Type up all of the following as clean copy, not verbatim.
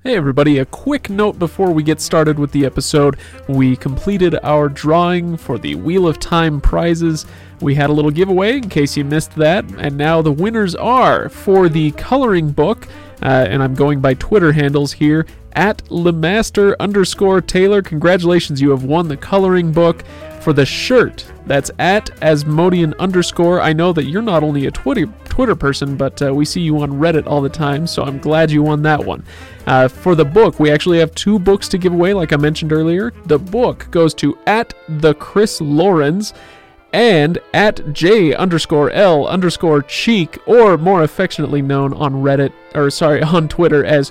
Hey everybody, a quick note before we get started with the episode. We completed our drawing for the Wheel of Time prizes. We had a little giveaway in case you missed that, and now the winners are for the coloring book, and I'm going by Twitter handles here, at Lemaster_Taylor. Congratulations, you have won the coloring book. For the shirt, that's at Asmodian_. I know that you're not only a Twitter person, but we see you on Reddit all the time, so I'm glad you won that one. For the book, we actually have 2 books to give away, like I mentioned earlier. The book goes to at the Chris Lorenz and at J_L_Cheek, or more affectionately known on on Twitter as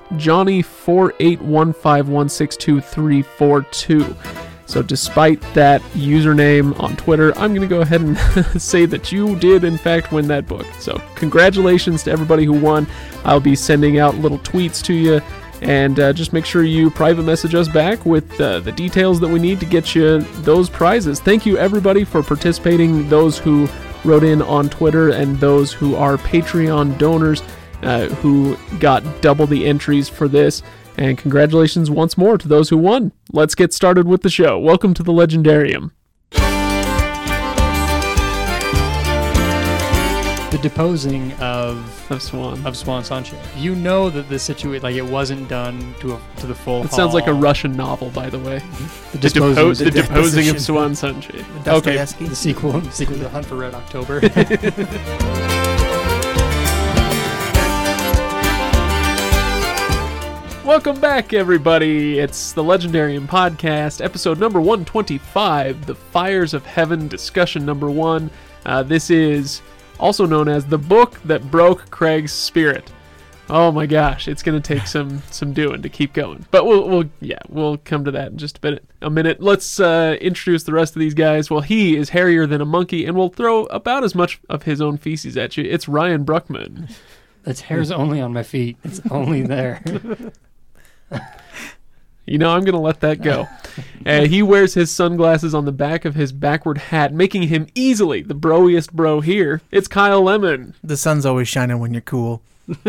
Johnny481516232. So despite that username on Twitter, I'm going to go ahead and say that you did, in fact, win that book. So congratulations to everybody who won. I'll be sending out little tweets to you, and just make sure you private message us back with the details that we need to get you those prizes. Thank you, everybody, for participating, those who wrote in on Twitter and those who are Patreon donors who got double the entries for this. And congratulations once more to those who won. Let's get started with the show. Welcome to the Legendarium. The deposing of Swan Sanche. You know that the situation, like, it wasn't done to the full. It sounds like a Russian novel, by the way. The deposing of Swan Sanche. Okay. The sequel to The Hunt for Red October. Welcome back, everybody. It's the Legendarium Podcast, episode number 125, The Fires of Heaven, discussion number 1. This is also known as the book that broke Craig's spirit. Oh my gosh, it's going to take some doing to keep going. But we'll come to that in just a minute. Let's introduce the rest of these guys. Well, he is hairier than a monkey and will throw about as much of his own feces at you. It's Ryan Bruckman. Its hair's only on my feet. It's only there. You know, I'm going to let that go. He wears his sunglasses on the back of his backward hat, making him easily the broiest bro here. It's Kyle Lemon. The sun's always shining when you're cool.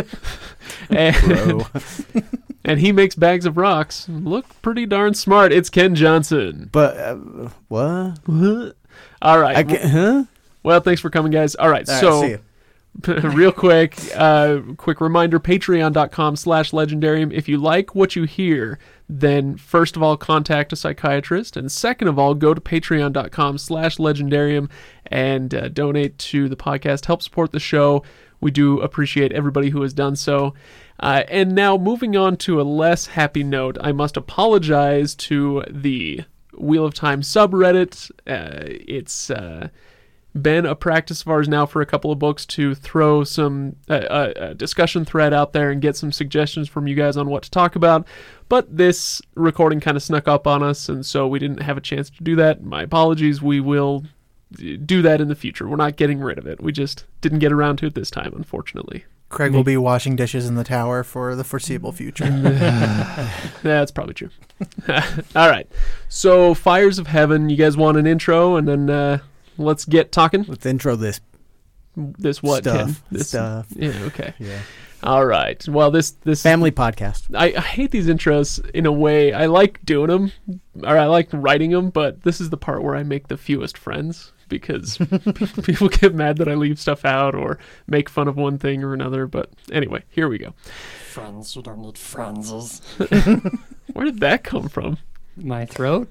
and he makes bags of rocks look pretty darn smart. It's Ken Johnson. But, what? All right. Huh? Well, thanks for coming, guys. All right, see you. Real quick reminder, patreon.com/legendarium. If you like what you hear, then first of all, contact a psychiatrist, and second of all, go to patreon.com/legendarium and donate to the podcast. Help support the show. We do appreciate everybody who has done so. And now, moving on to a less happy note, I must apologize to the Wheel of Time subreddit. It's been a practice of ours now for a couple of books to throw some a discussion thread out there and get some suggestions from you guys on what to talk about, but this recording kind of snuck up on us, and so we didn't have a chance to do that. My apologies. We will do that in the future. We're not getting rid of it. We just didn't get around to it this time, unfortunately. Craig will be washing dishes in the tower for the foreseeable future. That's probably true. All right, so Fires of Heaven, you guys want an intro, and then let's get talking. Let's intro this what, stuff. Ken? This stuff. Yeah, okay. Yeah. All right. Well, this family podcast. I hate these intros in a way. I like doing them, or I like writing them, but this is the part where I make the fewest friends because people get mad that I leave stuff out or make fun of one thing or another. But anyway, here we go. Friends, you don't need friends. Where did that come from? My throat?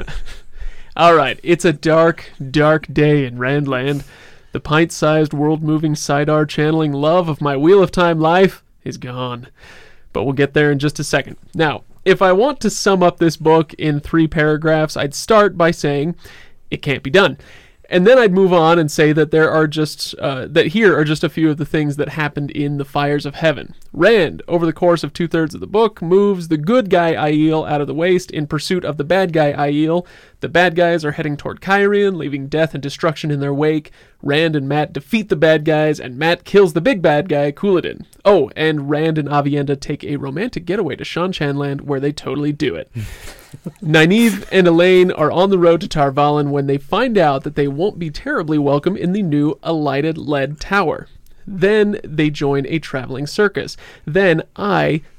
All right, it's a dark, dark day in Randland. The pint-sized, world-moving Sidar channeling love of my Wheel of Time life is gone. But we'll get there in just a second. Now, if I want to sum up this book in 3 paragraphs, I'd start by saying it can't be done. And then I'd move on and say that there are just that here are just a few of the things that happened in the Fires of Heaven. Rand, over the course of 2/3 of the book, moves the good guy Aiel out of the waste in pursuit of the bad guy Aiel. The bad guys are heading toward Kyrian, leaving death and destruction in their wake. Rand and Mat defeat the bad guys, and Mat kills the big bad guy, Couladin. Oh, and Rand and Aviendha take a romantic getaway to Shan-Chan-Land, where they totally do it. Nynaeve and Elaine are on the road to Tar Valon when they find out that they won't be terribly welcome in the new Alighted Lead Tower. Then they join a traveling circus. Then I,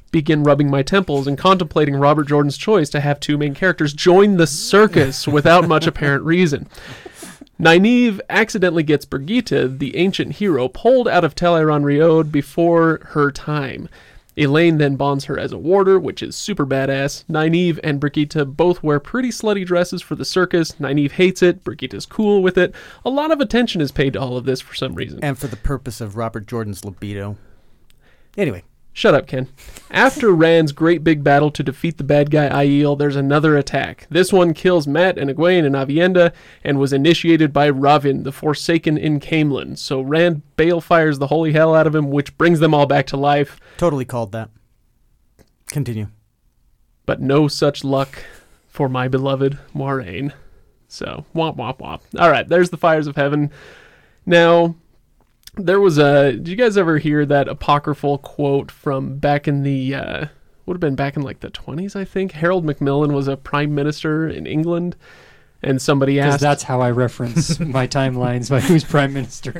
begin rubbing my temples and contemplating Robert Jordan's choice to have two main characters join the circus without much apparent reason. Nynaeve accidentally gets Brigitte, the ancient hero, pulled out of Teleron-Riode before her time. Elaine then bonds her as a warder, which is super badass. Nynaeve and Brigitte both wear pretty slutty dresses for the circus. Nynaeve hates it. Brigitte's cool with it. A lot of attention is paid to all of this for some reason. And for the purpose of Robert Jordan's libido. Anyway. Shut up, Ken. After Rand's great big battle to defeat the bad guy Aiel, there's another attack. This one kills Mat and Egwene and Aviendha and was initiated by Ravin, the Forsaken in Camelin. So Rand balefires the holy hell out of him, which brings them all back to life. Totally called that. Continue. But no such luck for my beloved Moiraine. So, womp womp womp. All right, there's the fires of heaven. Now, there was did you guys ever hear that apocryphal quote from back in the, would have been back in like the 20s, I think? Harold Macmillan was a prime minister in England, and somebody asked... Because that's how I reference my timelines by who's prime minister.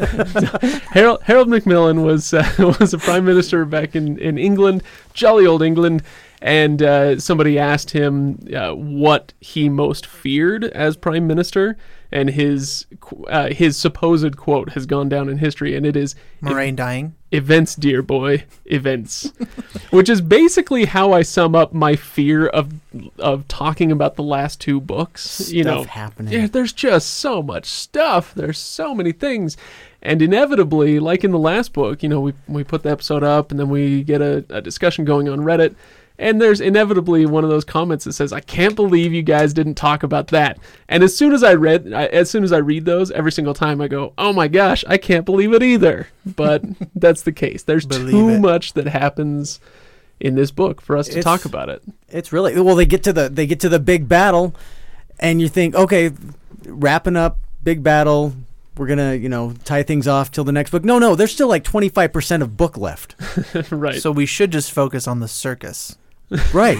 Harold Macmillan was a prime minister back in England, jolly old England, and somebody asked him what he most feared as prime minister, and his supposed quote has gone down in history, and it is Moiraine dying. Events, dear boy, events. Which is basically how I sum up my fear of talking about the last two books. Stuff happening. Yeah, there's just so much stuff. There's so many things. And inevitably, like in the last book, we put the episode up and then we get a discussion going on Reddit. And there's inevitably one of those comments that says, I can't believe you guys didn't talk about that. And as soon as I read those, every single time I go, oh my gosh, I can't believe it either. But that's the case. There's too much that happens in this book for us to talk about it. It's really, well, they get to the big battle and you think, okay, wrapping up, big battle, we're going to, tie things off till the next book. No, there's still like 25% of book left. Right. So we should just focus on the circus. Right.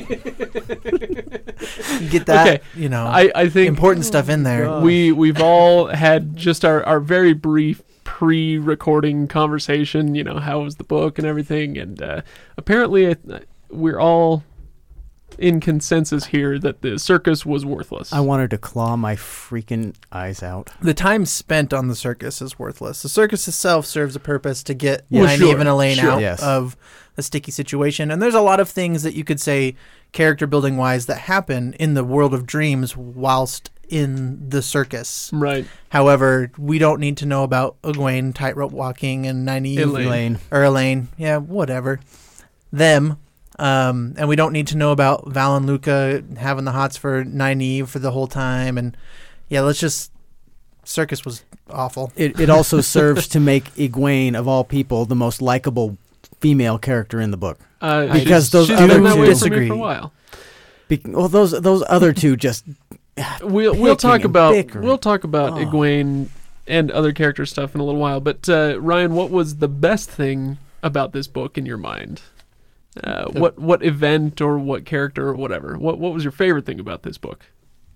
Get that, okay. I think important stuff in there. We've all had just our very brief pre-recording conversation, how was the book and everything, and apparently we're all in consensus here that the circus was worthless. I wanted to claw my freaking eyes out. The time spent on the circus is worthless. The circus itself serves a purpose to get Nynaeve and Elaine out of a sticky situation. And there's a lot of things that you could say character building wise that happen in the world of dreams whilst in the circus. Right. However, we don't need to know about Egwene tightrope walking and Nynaeve Elaine. Yeah, whatever. Them. And we don't need to know about Val and Luca having the hots for Nynaeve for the whole time. And yeah, circus was awful. It also serves to make Egwene, of all people, the most likable female character in the book. Because those other two disagree for a while. Those other two just we'll talk about Egwene and other character stuff in a little while. But Ryan, what was the best thing about this book in your mind? What event or what character or whatever? What was your favorite thing about this book?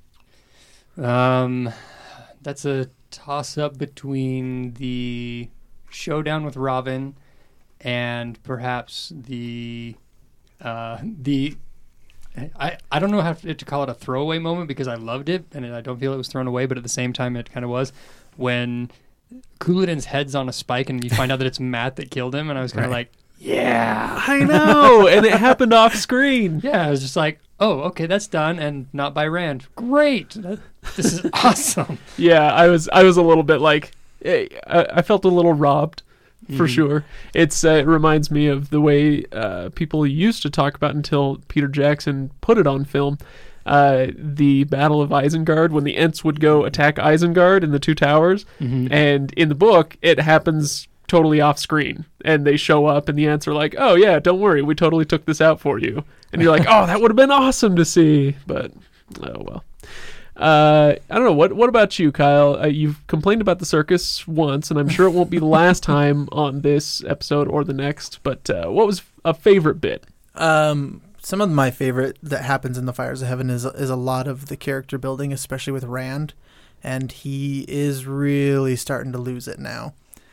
That's a toss-up between the showdown with Ravin and perhaps the I don't know how to call it a throwaway moment because I loved it and I don't feel it was thrown away, but at the same time it kind of was when Couladin's head's on a spike and you find out that it's Mat that killed him, and I was kind of like, yeah, I know, and it happened off screen. Yeah, I was just like, oh, okay, that's done, and not by Rand. Great, this is awesome. Yeah, I was a little bit like, I felt a little robbed, for sure. It reminds me of the way people used to talk about until Peter Jackson put it on film. The Battle of Isengard, when the Ents would go attack Isengard in the Two Towers, and in the book, it happens totally off screen, and they show up and the Ents are like, oh yeah, don't worry, we totally took this out for you, and you're like, oh, that would have been awesome to see, but oh well. I don't know, what about you, Kyle? You've complained about the circus once, and I'm sure it won't be the last time on this episode or the next, but what was a favorite bit? Some of my favorite that happens in the Fires of Heaven is a lot of the character building, especially with Rand, and he is really starting to lose it now.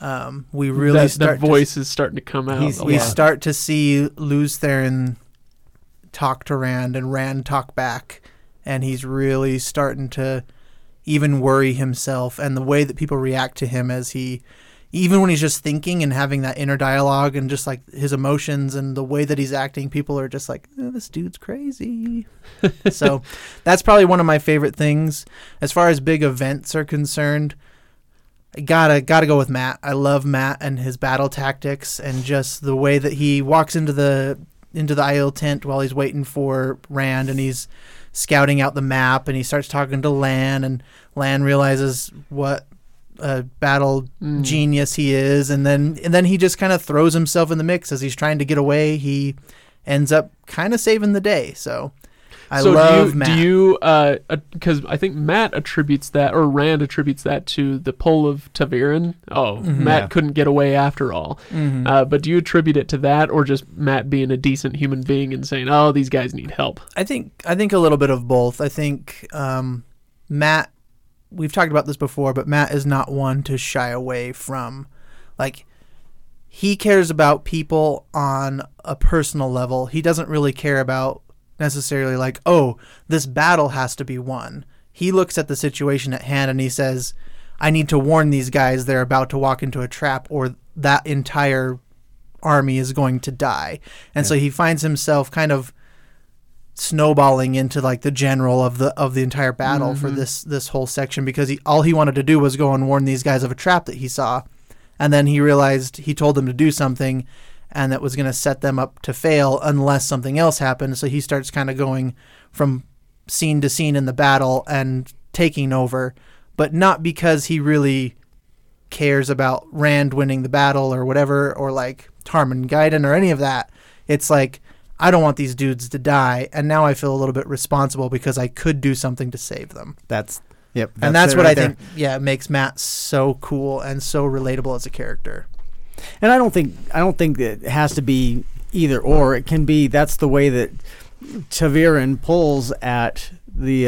We really that voice is starting to come out. We start to see Lews Therin talk to Rand and Rand talk back, and he's really starting to even worry himself, and the way that people react to him as even when he's just thinking and having that inner dialogue and just like his emotions and the way that he's acting, people are just like, this dude's crazy. So that's probably one of my favorite things. As far as big events are concerned, I gotta go with Mat. I love Mat and his battle tactics and just the way that he walks into the Aiel tent while he's waiting for Rand, and he's scouting out the map, and he starts talking to Lan, and Lan realizes what a battle genius he is, and then he just kind of throws himself in the mix as he's trying to get away. He ends up kind of saving the day. So I love Mat. Do you, because I think Mat attributes that, or Rand attributes that to the pull of ta'veren. Mat couldn't get away after all. But do you attribute it to that, or just Mat being a decent human being and saying, oh, these guys need help? I think a little bit of both. I think Mat, we've talked about this before, but Mat is not one to shy away from, like, he cares about people on a personal level. He doesn't really care about necessarily like, oh, this battle has to be won. He looks at the situation at hand and he says, I need to warn these guys they're about to walk into a trap, or that entire army is going to die. And so he finds himself kind of snowballing into like the general of the entire battle for this whole section, because all he wanted to do was go and warn these guys of a trap that he saw, and then he realized he told them to do something and that was going to set them up to fail unless something else happened. So he starts kind of going from scene to scene in the battle and taking over, but not because he really cares about Rand winning the battle or whatever, or like Tarmon Gai'dan or any of that. It's like, I don't want these dudes to die, and now I feel a little bit responsible because I could do something to save them. That's what I think makes Mat so cool and so relatable as a character. And I don't think it has to be either or. It can be, that's the way that ta'veren pulls at the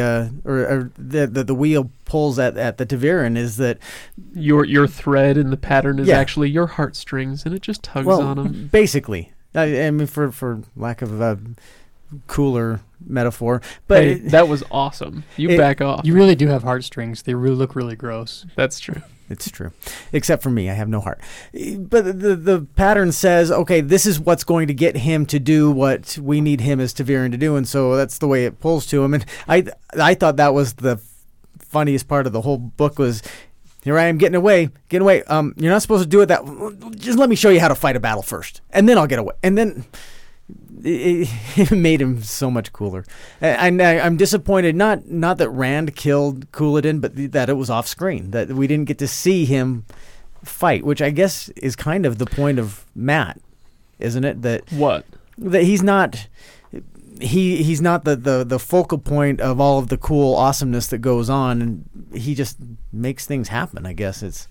the wheel pulls at the ta'veren, is that your thread in the pattern is actually your heartstrings, and it just tugs on them. Basically, I mean, for lack of a cooler metaphor, but hey, that was awesome. Back off. You really do have heartstrings. They really look really gross. That's true. It's true. Except for me, I have no heart. But the pattern says, okay, this is what's going to get him to do what we need him as ta'veren to do, and so that's the way it pulls to him. And I thought that was the funniest part of the whole book was, here I am getting away. You're not supposed to do it just let me show you how to fight a battle first, and then I'll get away. And then it made him so much cooler. And I'm disappointed, not that Rand killed Couladin, but that it was off screen, that we didn't get to see him fight, which I guess is kind of the point of Mat, isn't it? That he's not he's not the focal point of all of the cool awesomeness that goes on, and he just makes things happen. I guess it's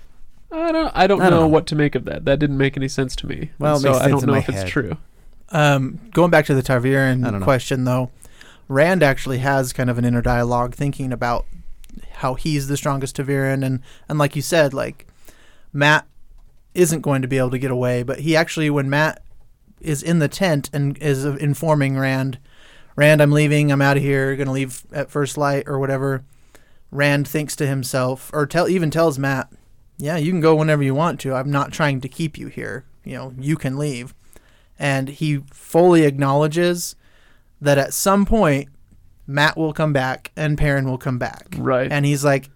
I don't know what to make of that. That didn't make any sense to me. Well, so I don't know if it's true. Going back to the ta'veren question, though, Rand actually has kind of an inner dialogue thinking about how he's the strongest ta'veren, and like you said, like, Mat isn't going to be able to get away, but he actually, when Mat is in the tent and is informing Rand, I'm leaving, I'm out of here, going to leave at first light or whatever, Rand thinks to himself, or even tells Mat, yeah, you can go whenever you want to, I'm not trying to keep you here, you can leave. And he fully acknowledges that at some point, Mat will come back and Perrin will come back. Right. And he's like,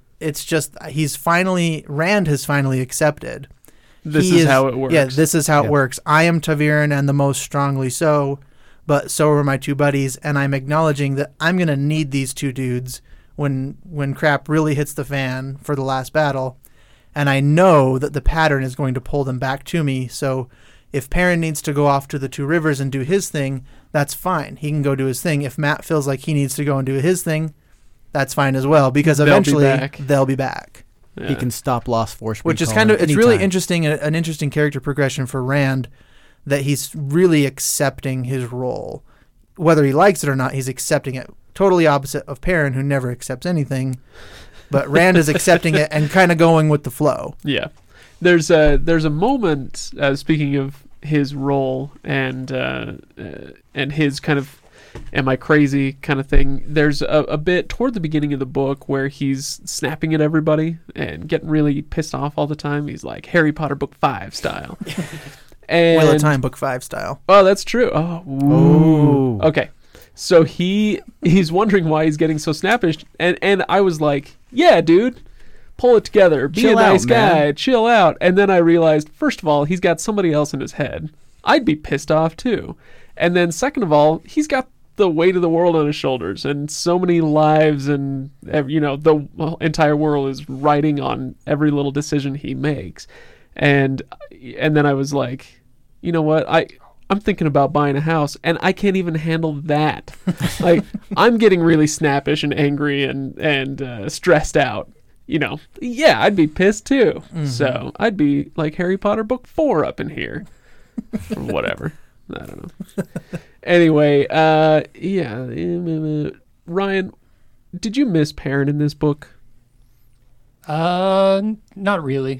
Rand has finally accepted. This is how it works. Yeah, this is how it works. I am ta'veren, and the most strongly so, but so are my two buddies, and I'm acknowledging that I'm going to need these two dudes when crap really hits the fan for the last battle, and I know that the pattern is going to pull them back to me, so if Perrin needs to go off to the Two Rivers and do his thing, that's fine. He can go do his thing. If Mat feels like he needs to go and do his thing, that's fine as well, because eventually they'll be back. Yeah. He can stop Lost Force. Which is it's really interesting, an interesting character progression for Rand, that he's really accepting his role. Whether he likes it or not, he's accepting it. Totally opposite of Perrin, who never accepts anything. But Rand is accepting it and kind of going with the flow. Yeah. There's a moment, speaking of his role and his kind of am I crazy kind of thing. There's a bit toward the beginning of the book where he's snapping at everybody and getting really pissed off all the time. He's like Harry Potter book 5 style. And Wheel of Time book 5 style. Oh, that's true. Oh, ooh. Okay. So he's wondering why he's getting so snappish, and I was like, yeah, dude, pull it together, be a nice guy, chill out. And then I realized, first of all, he's got somebody else in his head. I'd be pissed off too. And then second of all, he's got the weight of the world on his shoulders, and so many lives, and the entire world is riding on every little decision he makes. And then I was like, you know what, I'm thinking about buying a house, and I can't even handle that. Like, I'm getting really snappish and angry and stressed out. Yeah, I'd be pissed too. Mm-hmm. So I'd be like Harry Potter book 4 up in here, or whatever. I don't know. Anyway, Ryan, did you miss Perrin in this book? Not really.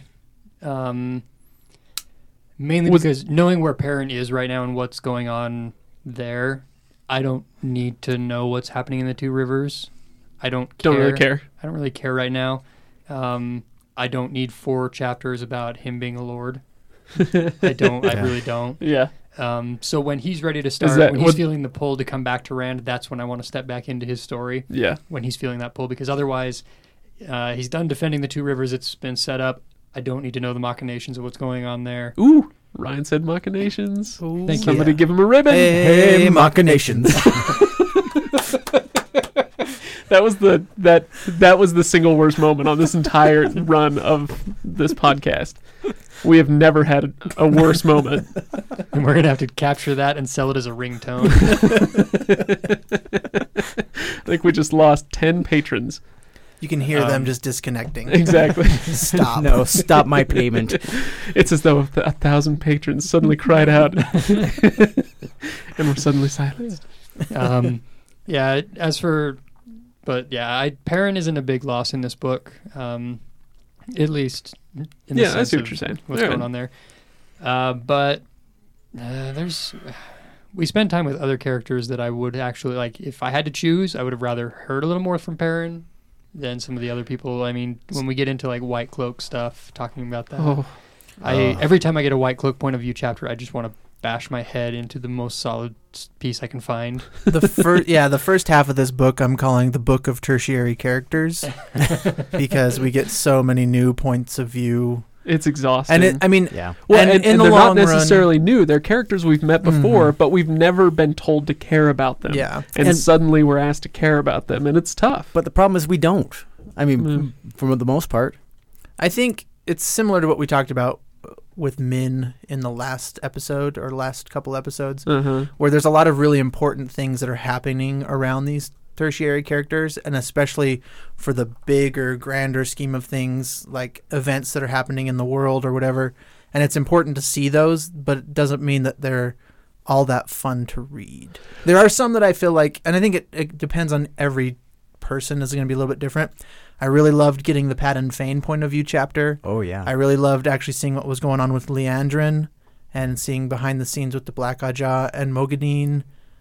Mainly because knowing where Perrin is right now and what's going on there, I don't need to know what's happening in the Two Rivers. I don't really care. I don't really care right now. I don't need 4 chapters about him being a lord. I don't. I really don't. Yeah. So when he's ready to start, when he's feeling the pull to come back to Rand, that's when I want to step back into his story. Yeah. When he's feeling that pull, because otherwise, he's done defending the Two Rivers. It's been set up. I don't need to know the machinations of what's going on there. Ooh, Ryan said machinations. Ooh, thank Somebody you. give him a ribbon. Hey, machinations. That was the single worst moment on this entire run of this podcast. We have never had a worse moment. And we're going to have to capture that and sell it as a ringtone. I think we just lost 10 patrons. You can hear them just disconnecting. Exactly. Stop. No, stop my payment. It's as though 1,000 patrons suddenly cried out and were suddenly silenced. Yeah, Perrin isn't a big loss in this book, at least in the sense I see what you're saying. What's going on there. But we spend time with other characters that I would actually, like, if I had to choose, I would have rather heard a little more from Perrin than some of the other people. I mean, when we get into like White Cloak stuff, talking about that, every time I get a White Cloak point of view chapter, I just want to bash my head into the most solid piece I can find. The first half of this book I'm calling the Book of Tertiary Characters because we get so many new points of view. It's exhausting. And Well, and they're not necessarily new. They're characters we've met before, but we've never been told to care about them. Yeah. And suddenly we're asked to care about them, and it's tough. But the problem is we don't. I mean, for the most part. I think it's similar to what we talked about with Min in the last episode or last couple episodes, where there's a lot of really important things that are happening around these tertiary characters, and especially for the bigger, grander scheme of things, like events that are happening in the world or whatever. And it's important to see those, but it doesn't mean that they're all that fun to read. There are some that I feel like, and I think it depends on every person, is going to be a little bit different. I really loved getting the Pat and Fane point of view chapter. Oh, yeah. I really loved actually seeing what was going on with Leandrin and seeing behind the scenes with the Black Ajah and Mogadine.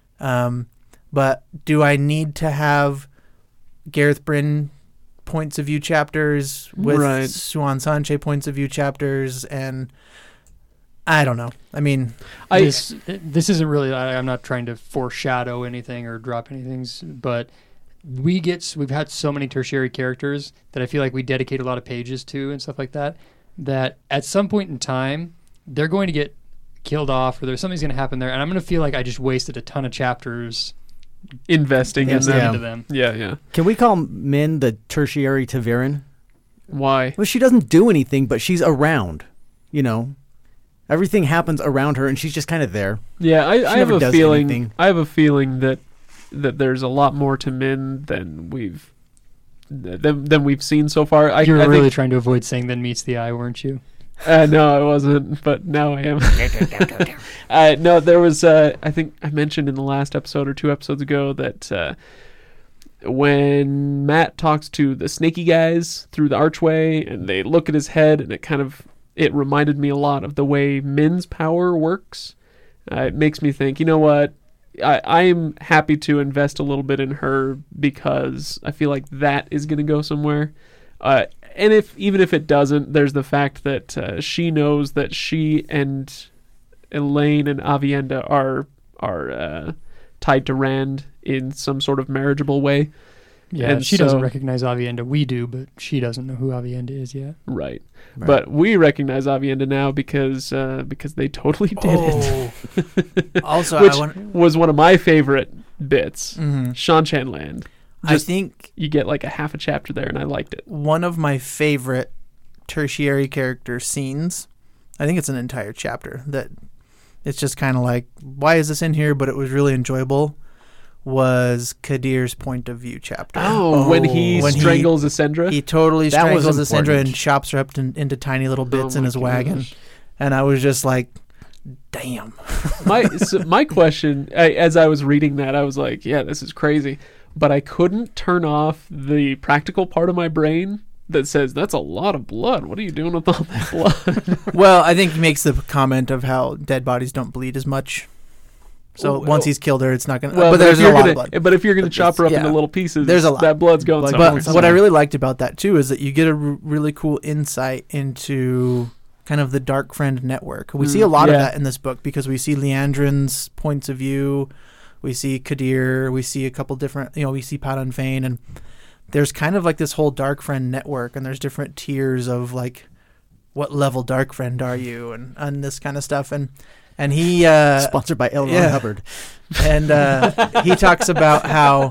But do I need to have Gareth Bryn points of view chapters with Suan Sanche points of view chapters? And I don't know. I mean, this isn't really, I'm not trying to foreshadow anything or drop anything, but we've had so many tertiary characters that I feel like we dedicate a lot of pages to and stuff like that, that at some point in time, they're going to get killed off or something's going to happen there. And I'm going to feel like I just wasted a ton of chapters investing into them. Yeah. Can we call Min the tertiary Ta'veren? Why? Well, she doesn't do anything, but she's around. Everything happens around her, and she's just kind of there. Yeah, I have a feeling. Anything. I have a feeling that there's a lot more to Min than we've seen so far. You were really trying to avoid saying "then meets the eye," weren't you? No, I wasn't, but now I am. No, there was, I think I mentioned in the last episode or 2 episodes ago that when Matt talks to the snaky guys through the archway and they look at his head and it kind of it reminded me a lot of the way Min's power works. It makes me think, you know what? I'm happy to invest a little bit in her because I feel like that is going to go somewhere. And even if it doesn't, there's the fact that she knows that she and Elaine and Avienda are tied to Rand in some sort of marriageable way. Yeah, and she doesn't recognize Avienda. We do, but she doesn't know who Avienda is yet. Right. But we recognize Avienda now because they totally did it. Also, which was one of my favorite bits. Mm-hmm. Shan Land. I think you get like a half a chapter there, and I liked it. One of my favorite tertiary character scenes, I think it's an entire chapter, that it's just kind of like, why is this in here? But it was really enjoyable, was Kadir's point of view chapter. When he strangles Ascendra? He totally strangles Ascendra and chops her up into tiny little bits in his wagon. And I was just like, damn. My question, as I was reading that, I was like, yeah, this is crazy. But I couldn't turn off the practical part of my brain that says, that's a lot of blood. What are you doing with all that blood? Well, I think he makes the comment of how dead bodies don't bleed as much. So once he's killed her, it's not going to... but there's a lot of blood. But if you're going to chop her up into little pieces, there's a lot. That blood's going somewhere. But what I really liked about that, too, is that you get a really cool insight into kind of the Dark Friend network. We see a lot of that in this book because we see Liandrin's points of view. We see Kadir. We see a couple different... we see Padan Fain. And there's kind of like this whole Dark Friend network, and there's different tiers of, like, what level Dark Friend are you, and this kind of stuff. And he... sponsored by L. Ron Hubbard. And he talks about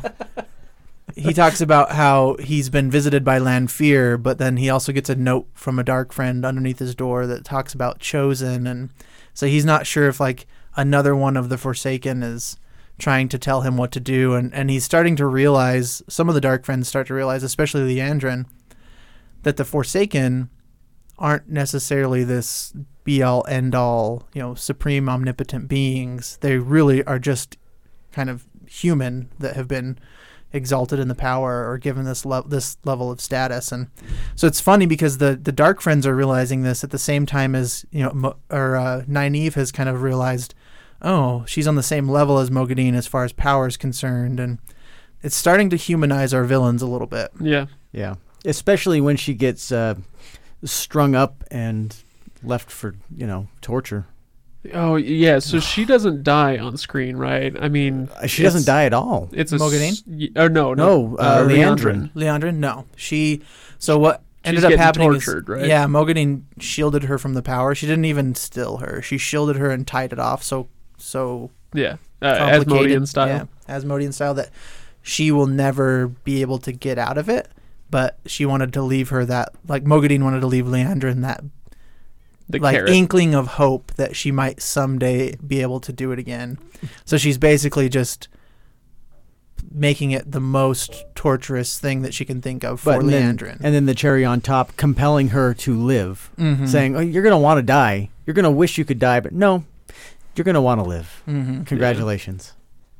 how he's been visited by Lanfear, but then he also gets a note from a Dark Friend underneath his door that talks about Chosen. And so he's not sure if, like, another one of the Forsaken is trying to tell him what to do. And he's starting to realize, some of the Dark Friends start to realize, especially Liandrin, that the Forsaken aren't necessarily this be-all, end-all, supreme omnipotent beings. They really are just kind of human that have been exalted in the power or given this level of status. And so it's funny because the Dark Friends are realizing this at the same time as, Nynaeve has kind of realized, oh, she's on the same level as Moghedien as far as power is concerned. And it's starting to humanize our villains a little bit. Yeah. Yeah. Especially when she gets strung up and left for, torture. Oh, yeah. So she doesn't die on screen, right? I mean... she doesn't die at all. It's Moghedien? No. Liandrin. Liandrin, no. So what ended up happening tortured, right? Yeah, Moghedien shielded her from the power. She didn't even still her. She shielded her and tied it off so yeah, Asmodean style. Yeah, Asmodean style, that she will never be able to get out of it. But she wanted to leave her that, like Moghedien wanted to leave Liandrin that inkling of hope that she might someday be able to do it again. So she's basically just making it the most torturous thing that she can think of for Liandrin. And then the cherry on top, compelling her to live, saying, "Oh, you're going to want to die. You're going to wish you could die, but no, you're going to want to live. Congratulations."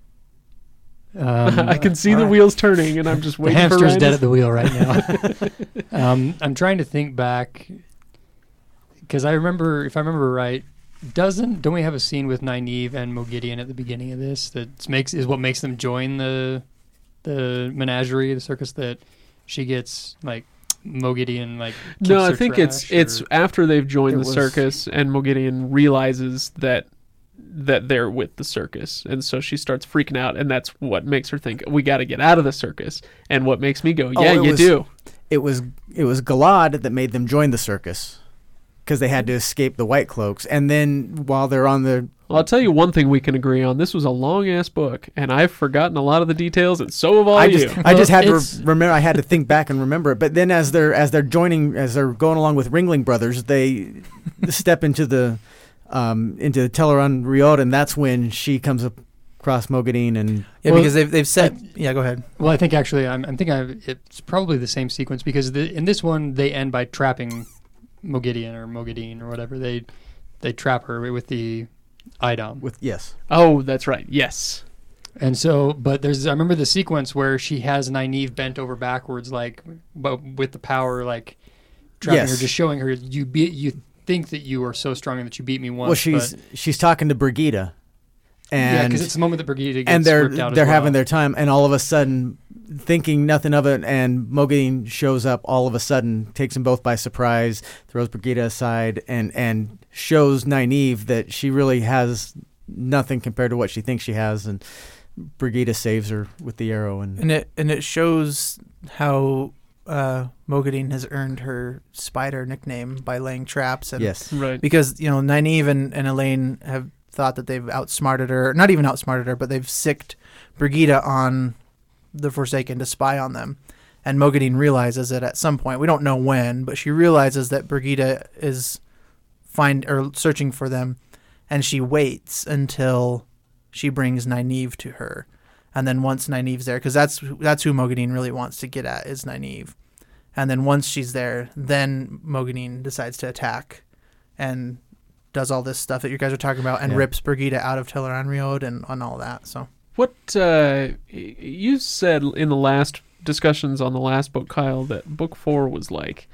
I can see the wheels turning, and I'm just waiting for the hamster's dead at the wheel right now. I'm trying to think back, because if I remember right, don't we have a scene with Nynaeve and Moghedien at the beginning of this that is what makes them join the menagerie, the circus, that she gets like Moghedien like kicks No, I her think trash, it's after they've joined the circus and Moghedien realizes that they're with the circus, and so she starts freaking out, and that's what makes her think, we got to get out of the circus. And what makes me go, you do. It was Galad that made them join the circus, because they had to escape the White Cloaks. And then while they're on the... Well, I'll tell you one thing we can agree on. This was a long-ass book, and I've forgotten a lot of the details, and so have all you. I just had to remember. I had to think back and remember it. But then as they're going along with Ringling Brothers, they step into the Teleron Riot, and that's when she comes across Moghedien and... Yeah, because they've said... Yeah, go ahead. Well, I think actually, I'm thinking it's probably the same sequence, because in this one, they end by trapping Moghedien or whatever. They trap her with the Idom. Yes. Oh, that's right. Yes. And so, but I remember the sequence where she has Nynaeve bent over backwards, like, but with the power, like, trapping her, just showing her, you think that you are so strong and that you beat me once. Well, she's talking to Brigida. And because it's the moment that Brigida gets and ripped out they're as well. having their time, and all of a sudden, thinking nothing of it, and Mogadine shows up all of a sudden, takes them both by surprise, throws Brigida aside, and shows Nynaeve that she really has nothing compared to what she thinks she has, and Brigida saves her with the arrow. And it shows how Mogadine has earned her spider nickname by laying traps. And yes. Right. Because, Nynaeve and Elaine have thought that they've outsmarted her, not even outsmarted her, but they've sicked Brigida on the Forsaken to spy on them. And Mogadine realizes it at some point. We don't know when, but she realizes that Brigida is searching for them, and she waits until she brings Nynaeve to her. And then once Nynaeve's there, because that's who Mogadine really wants to get at, is Nynaeve. And then once she's there, then Mogadine decides to attack and does all this stuff that you guys are talking about, and rips Brigida out of Tel'aran'rhiod and all that. So what you said in the last discussions on the last book, Kyle, that book 4 was like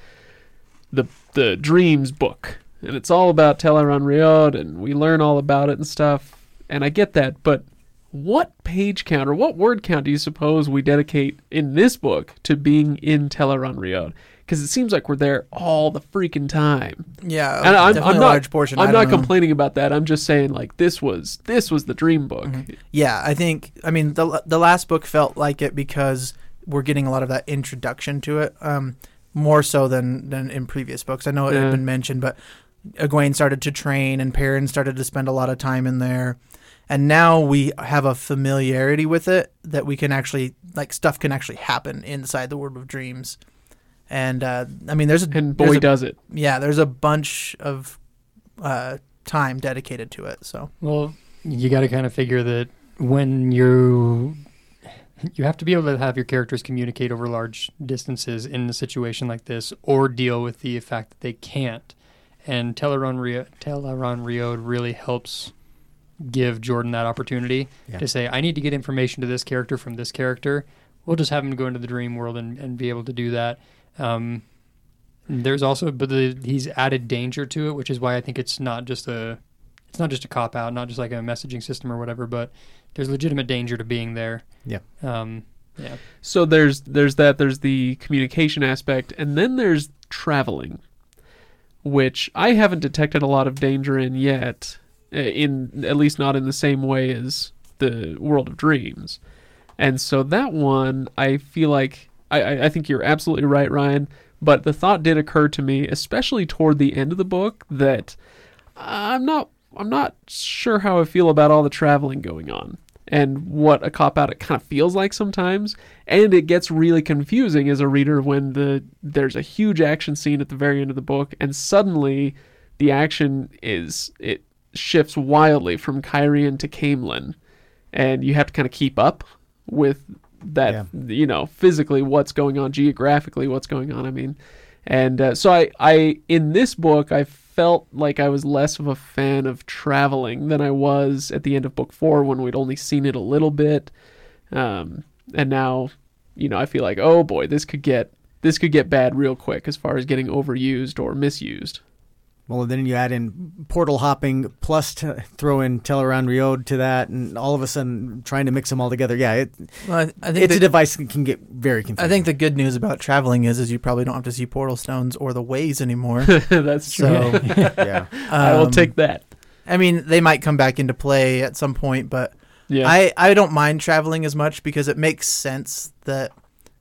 the dreams book, and it's all about Tel'aran'rhiod, and we learn all about it and stuff. And I get that, but what page count or what word count do you suppose we dedicate in this book to being in Tel'aran'rhiod? Because it seems like we're there all the freaking time. Yeah, and I'm a large portion. I'm not complaining about that. I'm just saying, like, this was the dream book. Mm-hmm. Yeah, I mean, the last book felt like it because we're getting a lot of that introduction to it, more so than in previous books. I know it had been mentioned, but Egwene started to train, and Perrin started to spend a lot of time in there. And now we have a familiarity with it that we can actually, like, stuff can actually happen inside the World of Dreams. And, I mean, does it. Yeah, there's a bunch of time dedicated to it. So, well, you got to kind of figure that when you have to be able to have your characters communicate over large distances in a situation like this, or deal with the fact that they can't. And Tel'aran'rhiod really helps give Jordan that opportunity to say, I need to get information to this character from this character. We'll just have him go into the dream world and be able to do that. There's also, he's added danger to it, which is why I think it's not just a cop out, not just like a messaging system or whatever, but there's legitimate danger to being there. Yeah. Yeah. So there's the communication aspect, and then there's traveling, which I haven't detected a lot of danger in yet, at least not in the same way as the World of Dreams. And so that one, I feel like, I think you're absolutely right, Ryan, but the thought did occur to me, especially toward the end of the book, that I'm not sure how I feel about all the traveling going on and what a cop-out it kind of feels like sometimes. And it gets really confusing as a reader when there's a huge action scene at the very end of the book, and suddenly the action it shifts wildly from Cairhien to Caemlyn, and you have to kind of keep up with that, physically what's going on, geographically what's going on, I mean. And so I in this book, I felt like I was less of a fan of traveling than I was at the end of book 4 when we'd only seen it a little bit. And now, I feel like, oh boy, this could get bad real quick as far as getting overused or misused. Well, then you add in portal hopping, plus throw in Tel'aran'rhiod to that, and all of a sudden trying to mix them all together. Yeah, I think it's a device that can get very confusing. I think the good news about traveling is you probably don't have to see portal stones or the ways anymore. That's true. So, yeah, I will take that. I mean, they might come back into play at some point, but I don't mind traveling as much because it makes sense that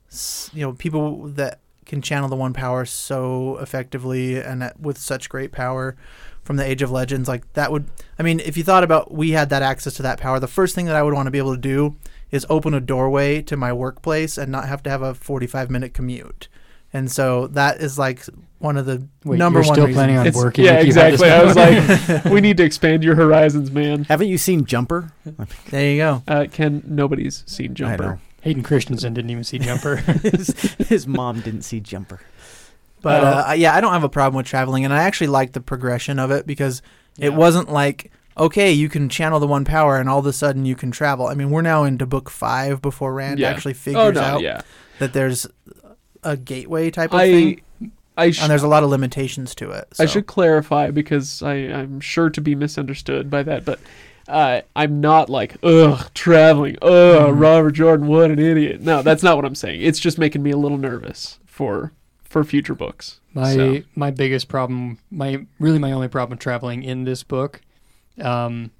people that can channel the one power so effectively and with such great power from the Age of Legends, like that would, I mean, if you thought about we had that access to that power, the first thing that I would want to be able to do is open a doorway to my workplace and not have to have a 45-minute commute. And so that is like one of the number one reasons. You're still planning on working? Yeah, exactly. I was like, we need to expand your horizons, man. Haven't you seen Jumper? There you go. Nobody's seen Jumper. I know. Hayden Christensen didn't even see Jumper. his mom didn't see Jumper. But I don't have a problem with traveling, and I actually like the progression of it because it wasn't like, okay, you can channel the one power and all of a sudden you can travel. I mean, we're now into book 5 before Rand actually figures out that there's a gateway type of thing. and there's a lot of limitations to it. So. I should clarify because I'm sure to be misunderstood by that, but I'm not like, traveling, Robert Jordan, what an idiot. No, that's not what I'm saying. It's just making me a little nervous for future books. My biggest problem, my only problem with traveling in this book, and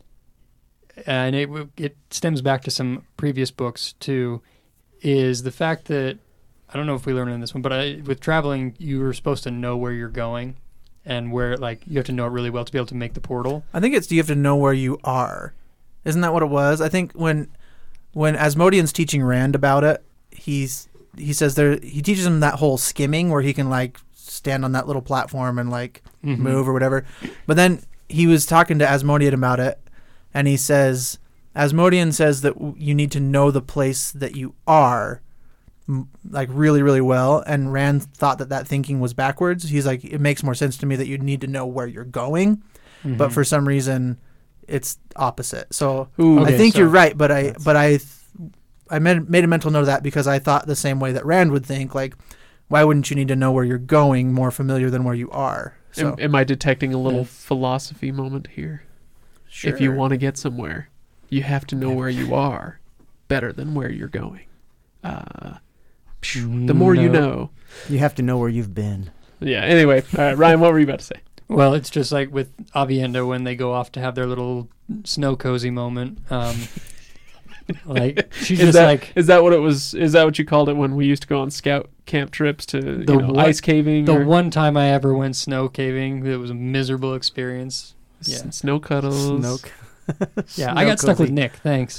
it stems back to some previous books too, is the fact that, I don't know if we learned in this one, but with traveling, you were supposed to know where you're going and where, like, you have to know it really well to be able to make the portal. I think you have to know where you are. Isn't that what it was? I think when Asmodean's teaching Rand about it, he says he teaches him that whole skimming where he can, like, stand on that little platform and, like, move or whatever. But then he was talking to Asmodean about it, and he says, Asmodean says that you need to know the place that you are, like, really, really well. And Rand thought that thinking was backwards. He's like, it makes more sense to me that you need to know where you're going. But for some reason, it's opposite. So I think you're right, but I made a mental note of that because I thought the same way that Rand would think, like, why wouldn't you need to know where you're going more familiar than where you are? So, am I detecting a little philosophy moment here? Sure. If you want to get somewhere, you have to know where you are better than where you're going. The more you know. You have to know where you've been. Yeah, anyway. All right, Ryan, what were you about to say? Well, it's just like with Avienda when they go off to have their little snow cozy moment. Like, she's is that what it was? Is that what you called it when we used to go on scout camp trips to ice caving? One time I ever went snow caving, it was a miserable experience. Yeah. Snow cuddles. Yeah, I got stuck with Nick. Thanks.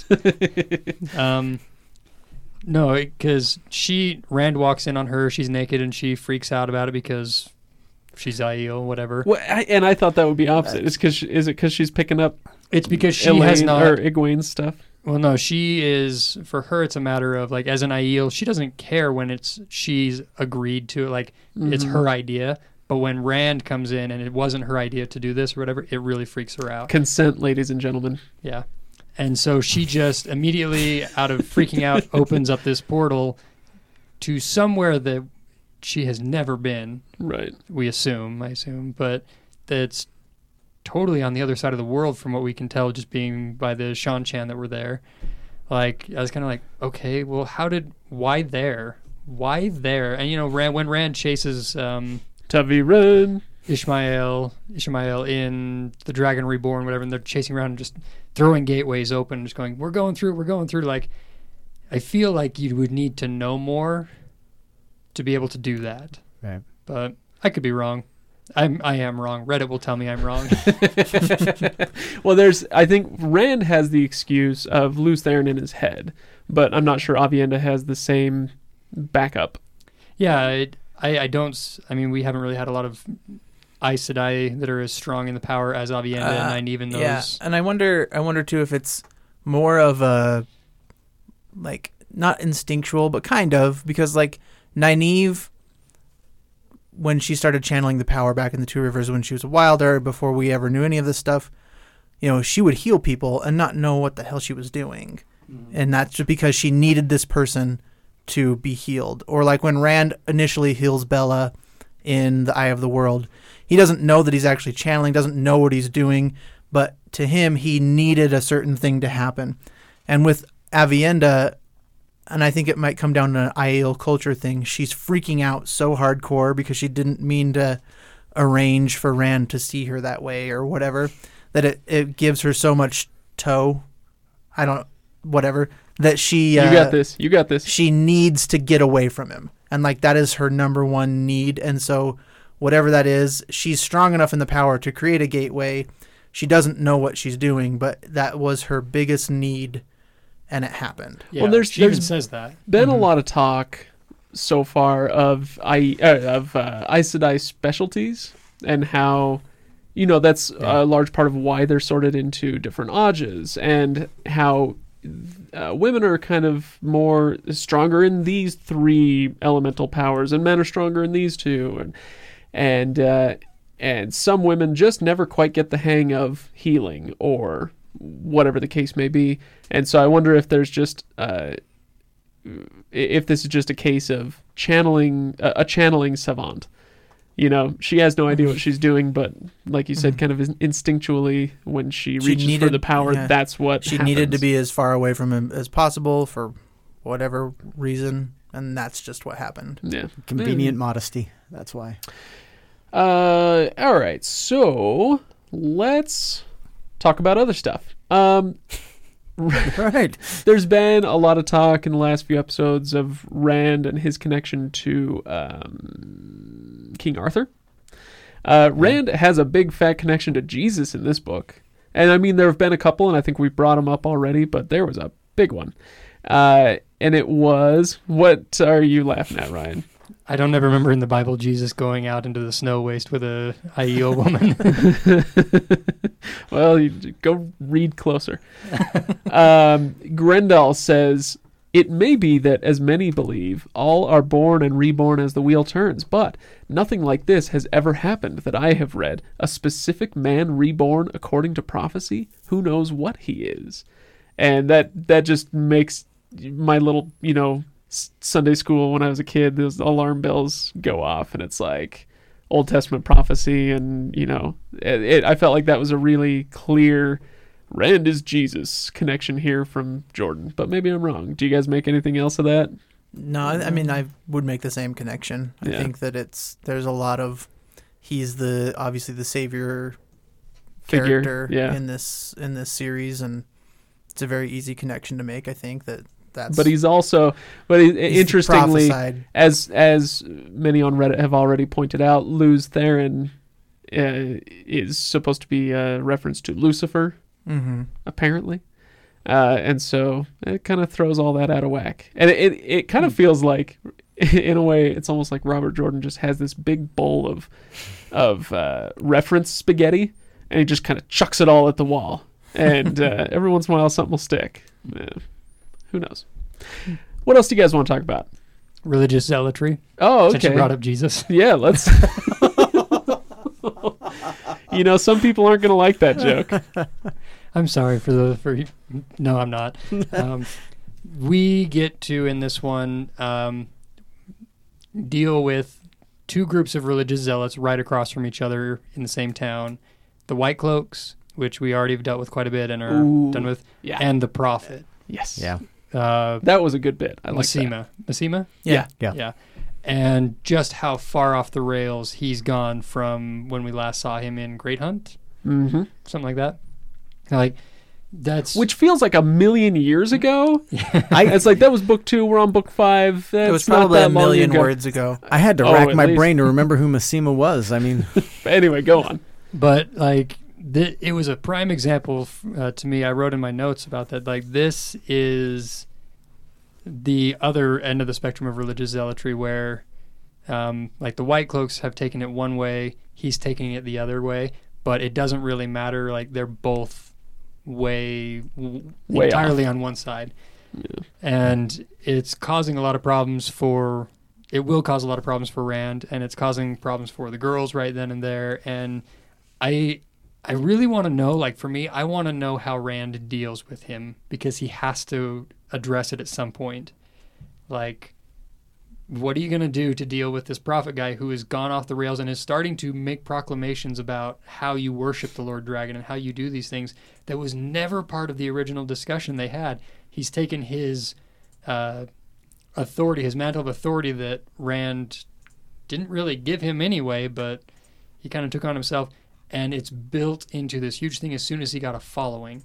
No, because Rand walks in on her. She's naked and she freaks out about it because she's Aiel, whatever. Well, and I thought that would be opposite. Is it because she's picking up? It's because she Elaine, has not, or Egwene's stuff. Well, no, she is. For her, it's a matter of, like, as an Aiel, she doesn't care when she's agreed to it. Like, it's her idea. But when Rand comes in and it wasn't her idea to do this or whatever, it really freaks her out. Consent, ladies and gentlemen. Yeah. And so she just immediately, out of freaking out, opens up this portal to somewhere that she has never been. Right. I assume. But that's totally on the other side of the world from what we can tell just being by the Shan-Chan that were there. Like, I was kind of like, okay, well, why there? Why there? And, you know, when Rand chases... ta'veren, Ishmael in The Dragon Reborn, whatever, and they're chasing around and just throwing gateways open, just going, we're going through. Like, I feel like you would need to know more to be able to do that. Right. But I could be wrong. I am wrong. Reddit will tell me I'm wrong. Well, I think Rand has the excuse of Lews Therin in his head, but I'm not sure Avienda has the same backup. Yeah, I don't. I mean, we haven't really had a lot of Aes Sedai that are as strong in the power as Avienda and even those. Yeah, and I wonder too if it's more of a, like, not instinctual, but kind of, because, like, Nynaeve, when she started channeling the power back in the Two Rivers when she was a Wilder, before we ever knew any of this stuff, you know, she would heal people and not know what the hell she was doing, and that's just because she needed this person to be healed. Or like when Rand initially heals Bella in the Eye of the World, he doesn't know that he's actually channeling, doesn't know what he's doing, but to him he needed a certain thing to happen. And with Avienda, and I think it might come down to an Aiel culture thing, she's freaking out so hardcore because she didn't mean to arrange for Rand to see her that way or whatever, that it gives her so much that she... You got this. She needs to get away from him. And, like, that is her number one need. And so whatever that is, she's strong enough in the power to create a gateway. She doesn't know what she's doing, but that was her biggest need, and it happened. Yeah, well, she even says that. Been a lot of talk so far of Aes Sedai specialties and how, you know, that's a large part of why they're sorted into different Ajahs, and how women are kind of more stronger in these three elemental powers, and men are stronger in these two, and some women just never quite get the hang of healing or whatever the case may be. And so I wonder if there's just if this is just a case of channeling savant, she has no idea what she's doing, but like you said, kind of instinctually, when she reaches for the power, that's what she happens. needed to be as far away from him as possible for whatever reason, and that's just what happened. Yeah. Convenient modesty. That's why. All right, so let's talk about other stuff. Right. There's been a lot of talk in the last few episodes of Rand and his connection to King Arthur. Rand has a big fat connection to Jesus in this book. And I mean, there have been a couple, and I think we brought them up already, but there was a big one. And it was, what are you laughing at, Ryan? I don't ever remember in the Bible Jesus going out into the snow waste with a Aiel woman. Well, you go read closer. Grendel says, "It may be that, as many believe, all are born and reborn as the wheel turns, but nothing like this has ever happened that I have read. A specific man reborn according to prophecy? Who knows what he is?" And that just makes my little, Sunday school when I was a kid, those alarm bells go off, and it's like Old Testament prophecy, and I felt like that was a really clear Rand is Jesus connection here from Jordan, but maybe I'm wrong. Do you guys make anything else of that? No, I mean, I would make the same connection. I think that there's a lot of, he's obviously the savior character in this series, and it's a very easy connection to make. I think that's. But he's interestingly, as many on Reddit have already pointed out, Luz Theron is supposed to be a reference to Lucifer, apparently, and so it kind of throws all that out of whack. And it kind of feels like, in a way, it's almost like Robert Jordan just has this big bowl of reference spaghetti, and he just kind of chucks it all at the wall, and every once in a while something will stick. Who knows? What else do you guys want to talk about? Religious zealotry. Oh, okay. Since you brought up Jesus. Yeah, let's. Some people aren't going to like that joke. I'm sorry No, I'm not. We get to, in this one, deal with two groups of religious zealots right across from each other in the same town. The White Cloaks, which we already have dealt with quite a bit and are done with, and the Prophet. Yes. Yeah. That was a good bit. I like that. Massima? Yeah. And just how far off the rails he's gone from when we last saw him in Great Hunt. Mm-hmm. Something like that. Like, which feels like a million years ago. It's like that was book 2. We're on book 5. It was probably a million words ago. I had to rack my brain to remember who Massima was. I mean, anyway, go on. But like, it was a prime example to me. I wrote in my notes about that. Like, this is the other end of the spectrum of religious zealotry, where like the White Cloaks have taken it one way, he's taking it the other way, but it doesn't really matter. Like, they're both way entirely off on one side. Yeah. And it's causing a lot of problems it will cause a lot of problems for Rand, and it's causing problems for the girls right then and there. And I really want to know, like, for me, I want to know how Rand deals with him, because he has to address it at some point. Like, what are you going to do to deal with this prophet guy who has gone off the rails and is starting to make proclamations about how you worship the Lord Dragon and how you do these things that was never part of the original discussion they had? He's taken his authority, his mantle of authority that Rand didn't really give him anyway, but he kind of took on himself, and it's built into this huge thing as soon as he got a following.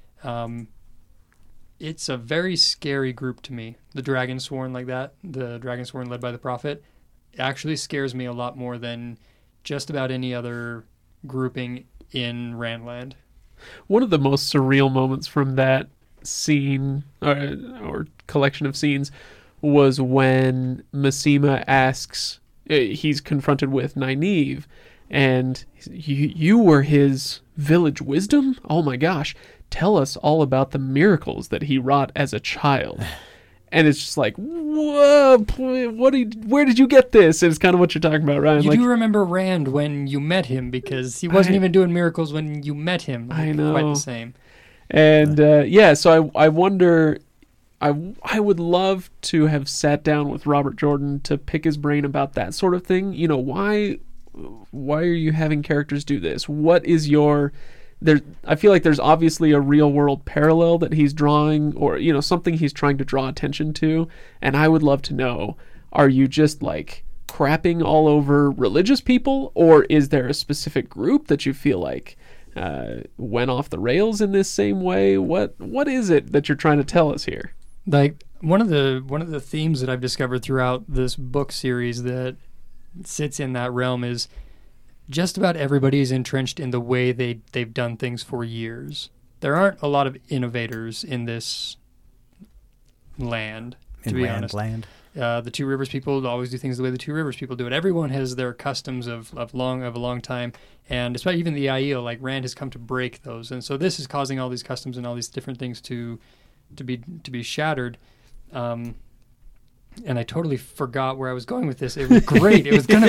It's a very scary group to me. The Dragonsworn like that, the Dragonsworn led by the Prophet, actually scares me a lot more than just about any other grouping in Randland. One of the most surreal moments from that scene, or collection of scenes, was when Massima asks, he's confronted with Nynaeve, and you were his village wisdom? Oh my gosh. Tell us all about the miracles that he wrought as a child. And it's just like, whoa, where did you get this? And it's kind of what you're talking about, Ryan. You do remember Rand when you met him, because he wasn't even doing miracles when you met him. I know. Quite the same. And so I wonder, I would love to have sat down with Robert Jordan to pick his brain about that sort of thing. are you having characters do this? What is your there? I feel like there's obviously a real world parallel that he's drawing, or something he's trying to draw attention to. And I would love to know: are you just like crapping all over religious people, or is there a specific group that you feel like went off the rails in this same way? What is it that you're trying to tell us here? Like one of the themes that I've discovered throughout this book series that sits in that realm is just about everybody is entrenched in the way they've done things for years. There aren't a lot of innovators in this land, to be honest. The Two Rivers people always do things the way the Two Rivers people do it. Everyone has their customs of a long time, and despite even the Aiel, like Rand has come to break those, and so this is causing all these customs and all these different things to be shattered. And I totally forgot where I was going with this. It was great. It was going to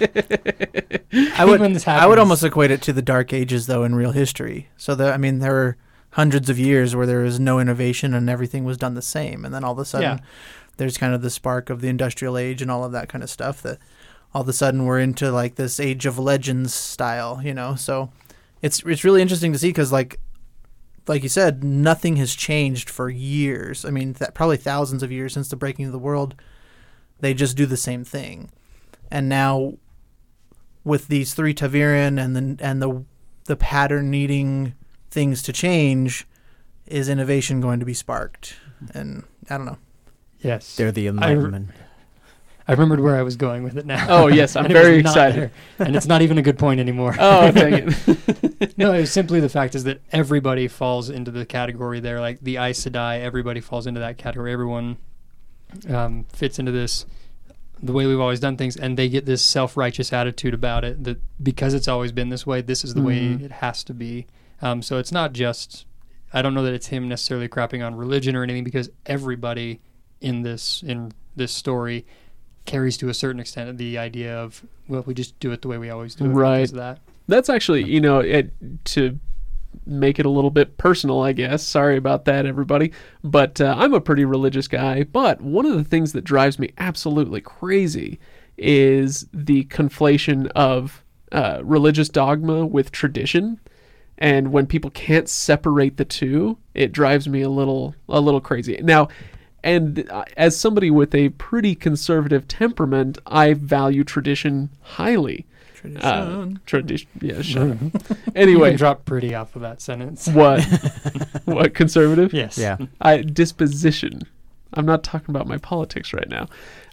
be. I would almost equate it to the Dark Ages, though, in real history. So there were hundreds of years where there was no innovation and everything was done the same, and then all of a sudden. Yeah. There's kind of the spark of the industrial age and all of that kind of stuff that all of a sudden we're into like this Age of Legends style, So it's really interesting to see because like you said, nothing has changed for years. I mean, probably thousands of years since the breaking of the world. They just do the same thing, and now with these 3 ta'veren and the pattern needing things to change, is innovation going to be sparked? And I don't know. Yes. They're the Enlightenment. I remembered where I was going with it now. Oh, yes. I'm very excited. And it's not even a good point anymore. Oh, dang it. No, it's simply the fact is that everybody falls into the category there. Like the Aes Sedai, everybody falls into that category. Everyone fits into this, the way we've always done things. And they get this self-righteous attitude about it that because it's always been this way, this is the way it has to be. So it's not just, I don't know that it's him necessarily crapping on religion or anything, because everybody in this story carries to a certain extent the idea of, well, we just do it the way we always do it. Right. Because of that. That's actually, to make it a little bit personal, I guess. Sorry about that, everybody. But I'm a pretty religious guy. But one of the things that drives me absolutely crazy is the conflation of religious dogma with tradition. And when people can't separate the two, it drives me a little crazy. Now, and as somebody with a pretty conservative temperament, I value tradition highly. Tradition. Yeah, shut up. Anyway. You can drop pretty off of that sentence. What? What, conservative? Yes. Yeah. Disposition. I'm not talking about my politics right now.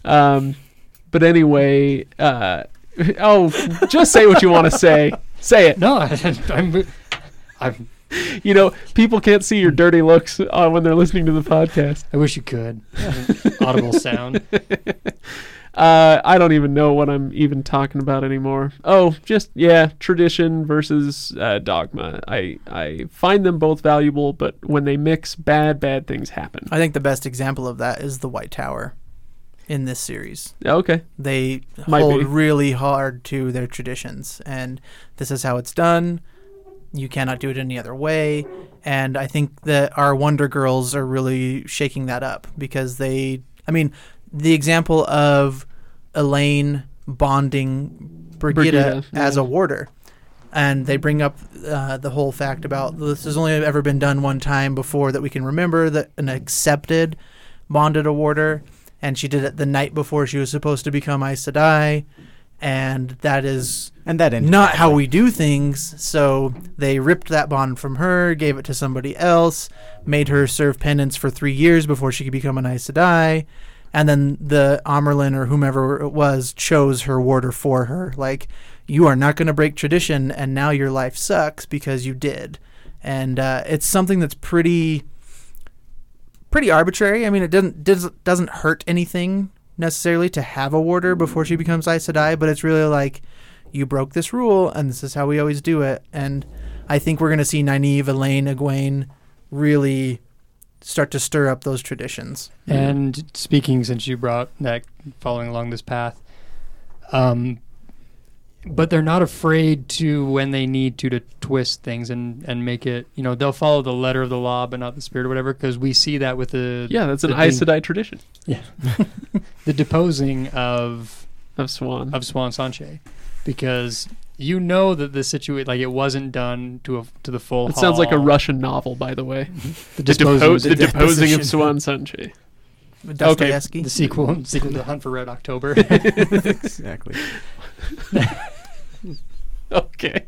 But anyway, just say what you want to say. Say it. No, I'm people can't see your dirty looks when they're listening to the podcast. I wish you could. Audible sound. I don't even know what I'm even talking about anymore. Oh, tradition versus dogma. I find them both valuable, but when they mix, bad things happen. I think the best example of that is the White Tower in this series. Okay. They hold really hard to their traditions, and this is how it's done. You cannot do it any other way. And I think that our Wonder Girls are really shaking that up because the example of Elaine bonding Brigida as a warder. And they bring up the whole fact about this has only ever been done one time before that we can remember, that an accepted bonded a warder. And she did it the night before she was supposed to become Aes Sedai. And that is not how we do things. So they ripped that bond from her, gave it to somebody else, made her serve penance for 3 years before she could become an Aes Sedai. And then the Amyrlin or whomever it was chose her warder for her. Like, you are not going to break tradition, and now your life sucks because you did. And it's something that's pretty arbitrary. I mean, it doesn't hurt anything necessarily to have a warder before she becomes Aes Sedai, but it's really like, you broke this rule, and this is how we always do it. And I think we're going to see Nynaeve, Elaine, Egwene really start to stir up those traditions. And speaking, since you brought that, following along this path, but they're not afraid to, when they need to twist things and make it, they'll follow the letter of the law but not the spirit or whatever, because we see that with that's an Aes Sedai tradition. Yeah. The deposing of Swan Sanche. because you know that the situation, like, it wasn't done to the full. It sounds like a Russian novel, by the way. The deposing of Swan Sanche. Dostoevsky. The sequel to The Hunt for Red October. Exactly. Okay.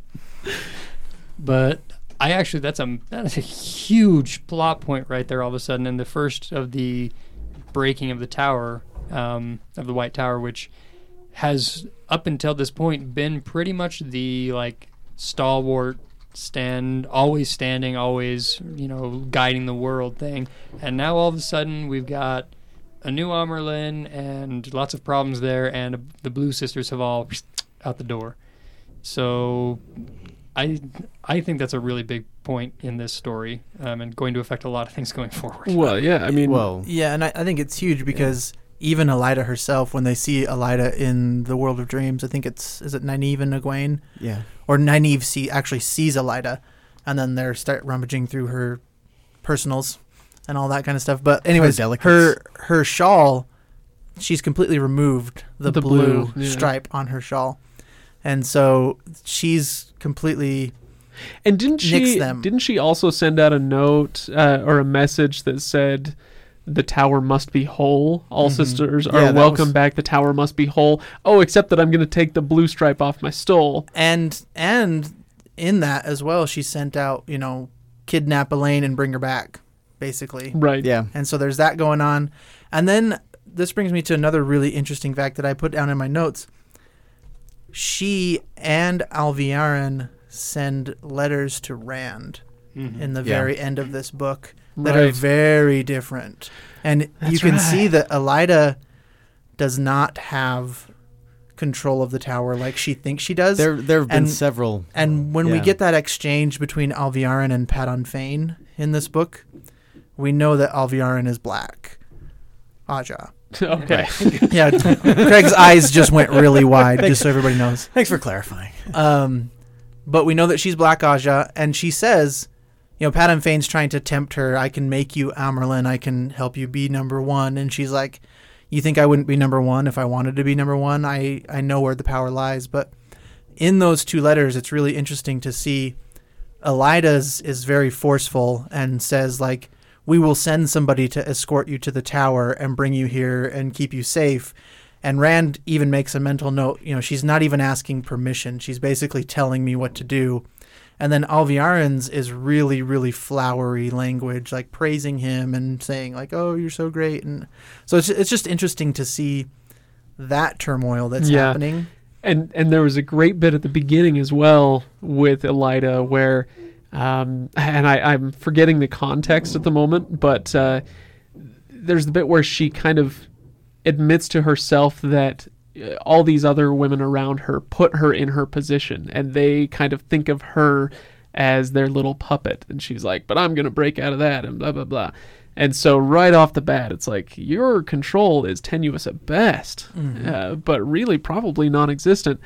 But I actually, that's a huge plot point right there all of a sudden in the first of the breaking of the tower, of the White Tower, which has up until this point been pretty much the like stalwart always standing, always, guiding the world thing. And now all of a sudden we've got a new Amyrlin and lots of problems there, and the Blue Sisters have all out the door. So I think that's a really big point in this story, and going to affect a lot of things going forward. Well, yeah, I mean... Yeah, and I think it's huge because even Elaida herself, when they see Elaida in the World of Dreams, I think is it Nynaeve and Egwene? Yeah. Or Nynaeve actually sees Elaida, and then they start rummaging through her personals and all that kind of stuff. But anyways, her shawl, she's completely removed the blue stripe on her shawl. And so she's completely and didn't she also send out a note or a message that said the tower must be whole? All sisters are welcome back. The tower must be whole. Oh, except that I'm going to take the blue stripe off my stole. And in that as well, she sent out, kidnap Elaine and bring her back, basically. Right. Yeah. And so there's that going on. And then this brings me to another really interesting fact that I put down in my notes. She and Alviarin send letters to Rand in the very end of this book that are very different. And you can see that Elaida does not have control of the tower like she thinks she does. There have been several. And when we get that exchange between Alviarin and Padan Fain in this book, we know that Alviarin is black. Aja. Okay. Yeah, Craig's eyes just went really wide, just so everybody knows. Thanks for clarifying. But we know that she's Black Aja, and she says, Padan Fain's trying to tempt her. I can make you Amyrlin. I can help you be number one. And she's like, you think I wouldn't be number one if I wanted to be number one? I know where the power lies. But in those two letters, it's really interesting to see Elaida's is very forceful and says, like, we will send somebody to escort you to the tower and bring you here and keep you safe. And Rand even makes a mental note, she's not even asking permission. She's basically telling me what to do. And then Alviarin's is really, really flowery language, like praising him and saying like, oh, you're so great. And so it's just interesting to see that turmoil that's happening. And there was a great bit at the beginning as well with Elaida where... and I'm forgetting the context at the moment, but there's the bit where she kind of admits to herself that all these other women around her put her in her position, and they kind of think of her as their little puppet. And she's like, but I'm going to break out of that, and blah, blah, blah. And so right off the bat, it's like, your control is tenuous at best, but really probably non-existent.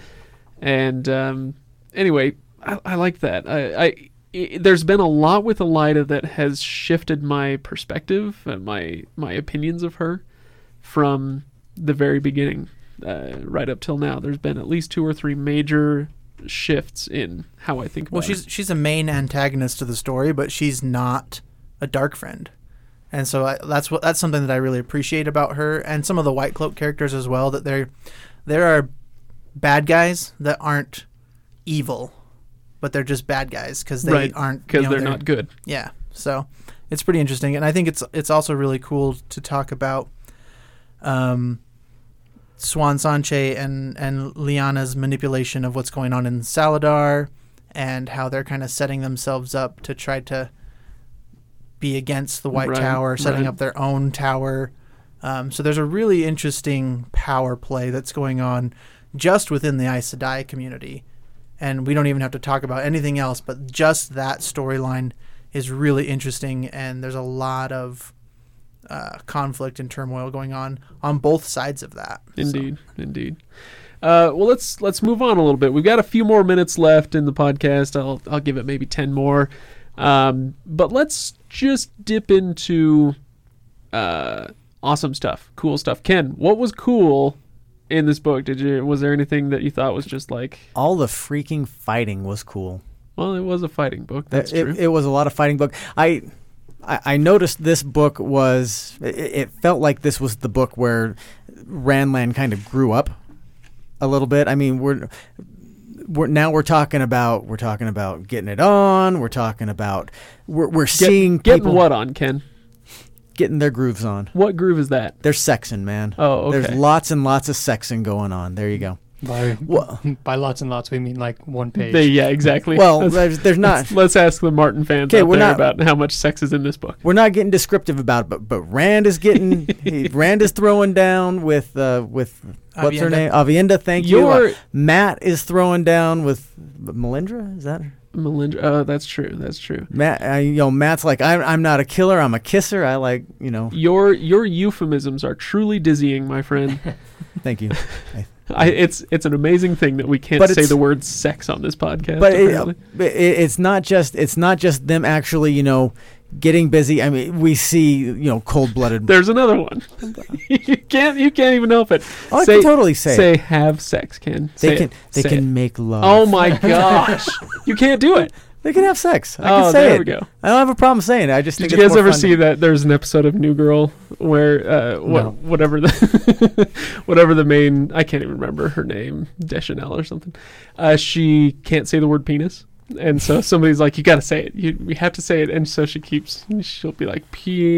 And anyway, I like that. There's been a lot with Elaida that has shifted my perspective and my opinions of her from the very beginning right up till now. There's been at least 2 or 3 major shifts in how I think about her. Well, she's a main antagonist to the story, but she's not a dark friend. And so that's something that I really appreciate about her, and some of the White Cloak characters as well, that there are bad guys that aren't evil, but they're just bad guys because they aren't, because they're not good. Yeah, so it's pretty interesting, and I think it's also really cool to talk about Swan Sanche and Lyanna's manipulation of what's going on in Saladar, and how they're kind of setting themselves up to try to be against the White Tower, setting up their own tower. So there's a really interesting power play that's going on just within the Aes Sedai community. And we don't even have to talk about anything else, but just that storyline is really interesting, and there's a lot of conflict and turmoil going on both sides of that. Indeed. Well, let's move on a little bit. We've got a few more minutes left in the podcast. I'll give it maybe 10 more. But let's just dip into awesome stuff, cool stuff. Ken, what was cool in this book? Was there anything that you thought was just like... All the freaking fighting was cool. Well, it was a fighting book. That's true. It was a lot of fighting book. I noticed this book was... It felt like this was the book where Randland kind of grew up a little bit. I mean, we're talking about getting it on. We're talking about we're seeing getting people what on, Ken? Getting their grooves on. What groove is that? They're sexing, man. Oh, okay. There's lots and lots of sexing going on. There you go. By lots and lots, we mean like one page. Yeah, exactly. Well, there's not. Let's ask the Martin fans out there about how much sex is in this book. We're not getting descriptive about it, but Rand is getting. Rand is throwing down with what's her name? Avienda. Thank you. Matt is throwing down with Melindra. Is that her? Melindra. Oh, that's true. That's true. Matt's like, I'm not a killer. I'm a kisser. I like, Your euphemisms are truly dizzying, my friend. Thank you. It's an amazing thing that we can't say the word sex on this podcast. But it's not just them actually, getting busy. I mean, we see, cold-blooded. There's another one. you can't even help it. Oh, I can totally say have sex, Ken. They can make love. Oh my gosh. You can't do it. They can have sex. I can say there it. we go. I don't have a problem saying it. I just think Did you guys ever see that there's an episode of New Girl where whatever the main, I can't even remember her name, Deschanel or something. She can't say the word penis. And so somebody's like, you got to say it. We have to say it. And so she'll be like,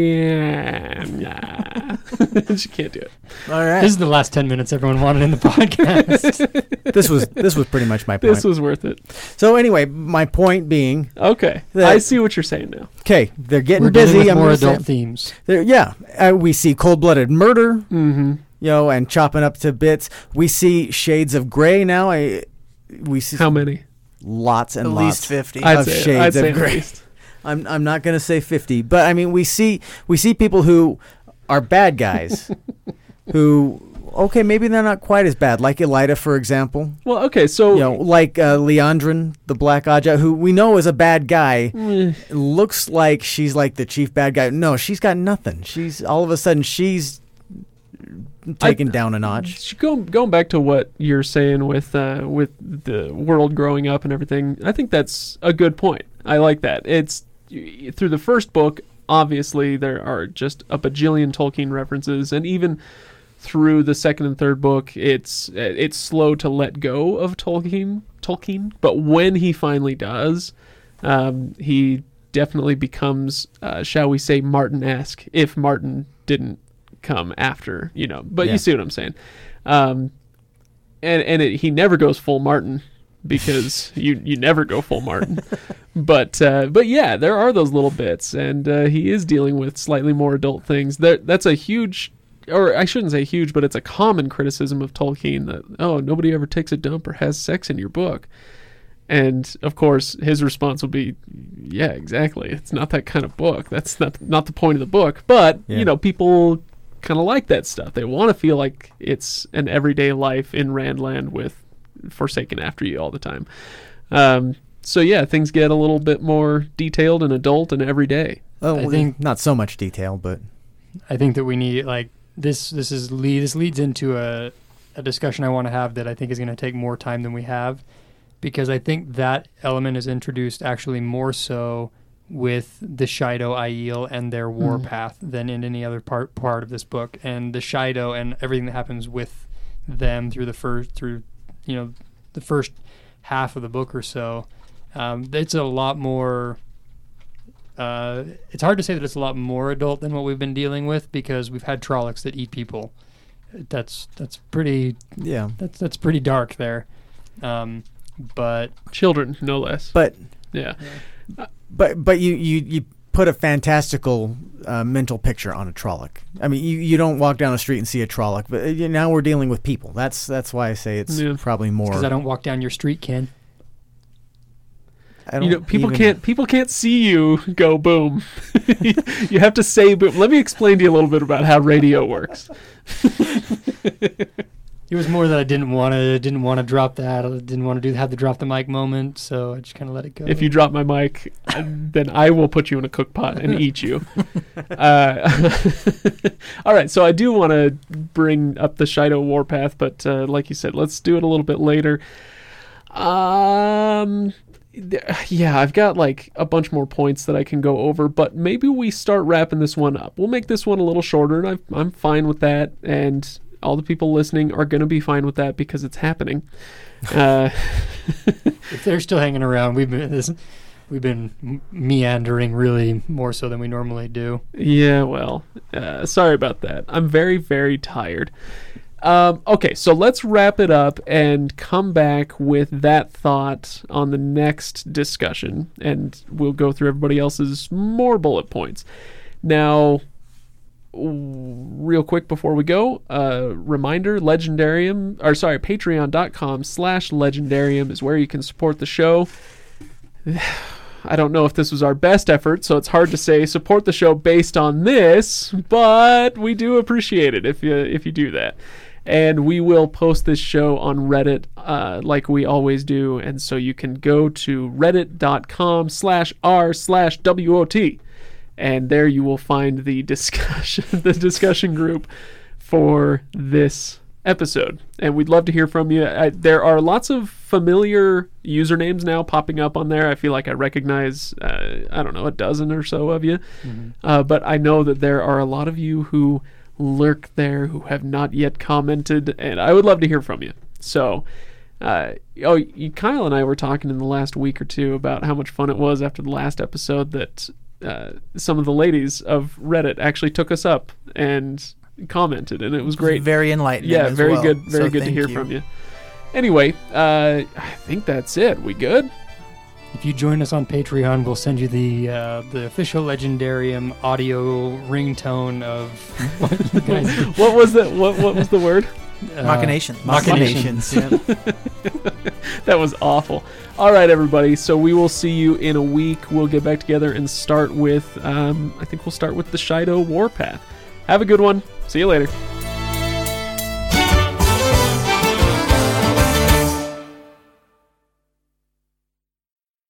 piano. She can't do it. All right. This is the last 10 minutes everyone wanted in the podcast. This was pretty much my point. This was worth it. So anyway, my point being. Okay. I see what you're saying now. Okay. They're getting We're busy. With more adult themes. We see cold-blooded murder, mm-hmm. And chopping up to bits. We see shades of gray now. We see how many? Lots and at lots least 50 of shades of gray. I'm not going to say 50, but I mean we see people who are bad guys who maybe they're not quite as bad, like Elida, for example. Well, okay, so like Leandrin, the Black Aja, who we know is a bad guy. Looks like she's like the chief bad guy. No, she's got nothing. She's all of a sudden she's taken down a notch. Going back to what you're saying with the world growing up and everything, I think that's a good point. I like that. It's through the first book, obviously there are just a bajillion Tolkien references, and even through the second and third book, it's slow to let go of Tolkien. But when he finally does, he definitely becomes, shall we say, Martin-esque. If Martin didn't come after, but you see what I'm saying. He never goes full Martin, because you never go full Martin. but yeah, there are those little bits, and he is dealing with slightly more adult things. That's a huge, or I shouldn't say huge, but it's a common criticism of Tolkien that, nobody ever takes a dump or has sex in your book. And of course, his response would be, yeah, exactly. It's not that kind of book. That's not the point of the book. But, people kind of like that stuff. They want to feel like it's an everyday life in Randland with Forsaken after you all the time. So yeah, things get a little bit more detailed and adult and everyday. Well, I think not so much detail, but I think that we need this leads into a discussion I want to have that I think is going to take more time than we have, because I think that element is introduced actually more so with the Shaido Aiel and their warpath than in any other part of this book. And the Shaido and everything that happens with them through the first half of the book or so, it's a lot more. It's hard to say that it's a lot more adult than what we've been dealing with, because we've had Trollocs that eat people. That's pretty. Yeah. That's pretty dark there. But children, no less. But yeah. But you put a fantastical mental picture on a Trolloc. I mean, you don't walk down the street and see a Trolloc, but now we're dealing with people. That's why I say it's probably more. Because I don't walk down your street, Ken. People can't see you go boom. You have to say boom. Let me explain to you a little bit about how radio works. It was more that I didn't want to drop that. I didn't want to have the drop the mic moment, so I just kind of let it go. If you drop my mic, then I will put you in a cook pot and eat you. All right, so I do want to bring up the Shido Warpath, but like you said, let's do it a little bit later. Yeah, I've got like a bunch more points that I can go over, but maybe we start wrapping this one up. We'll make this one a little shorter, and I'm fine with that, and all the people listening are going to be fine with that because it's happening. If they're still hanging around, we've been meandering really more so than we normally do. Yeah, well, sorry about that. I'm very, very tired. Okay, so let's wrap it up and come back with that thought on the next discussion, and we'll go through everybody else's more bullet points. Now, real quick before we go, reminder, patreon.com/legendarium is where you can support the show. I don't know if this was our best effort, so it's hard to say support the show based on this, but we do appreciate it if you do that. And we will post this show on Reddit like we always do, and so you can go to reddit.com/r/WOT, and there you will find the discussion group for this episode. And we'd love to hear from you. There are lots of familiar usernames now popping up on there. I feel like I recognize, I don't know, a dozen or so of you. Mm-hmm. But I know that there are a lot of you who lurk there who have not yet commented, and I would love to hear from you. So, Kyle and I were talking in the last week or two about how much fun it was after the last episode that some of the ladies of Reddit actually took us up and commented, and it was great. Very enlightening. Yeah, very good. Very good to hear from you. Anyway, I think that's it. We good? If you join us on Patreon, we'll send you the official Legendarium audio ringtone of what you guys. What was the word? Machinations. Machinations. Yeah. That was awful. All right, everybody. So we will see you in a week. We'll get back together and start with. I think we'll start with the Shido Warpath. Have a good one. See you later.